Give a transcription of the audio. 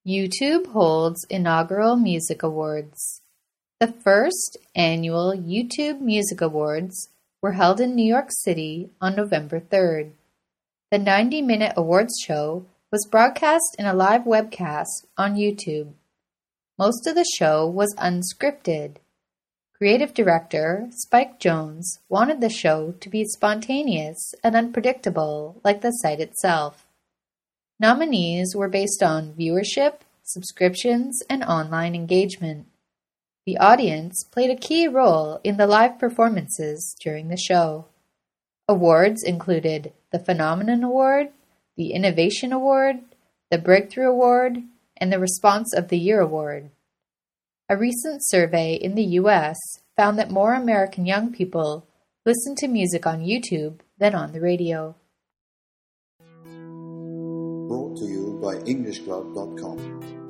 YouTube holds inaugural music awards. The first annual YouTube Music Awards were held in New York City on November 3rd. The 90-minute awards show was broadcast in a live webcast on YouTube. Most of the show was unscripted. Creative director Spike Jonze wanted the show to be spontaneous and unpredictable like the site itself. Nominees were based on viewership, subscriptions, and online engagement. The audience played a key role in the live performances during the show. Awards included the Phenomenon Award, the Innovation Award, the Breakthrough Award, and the Response of the Year Award. A recent survey in the U.S. found that more American young people listen to music on YouTube than on the radio. Brought to you by EnglishClub.com.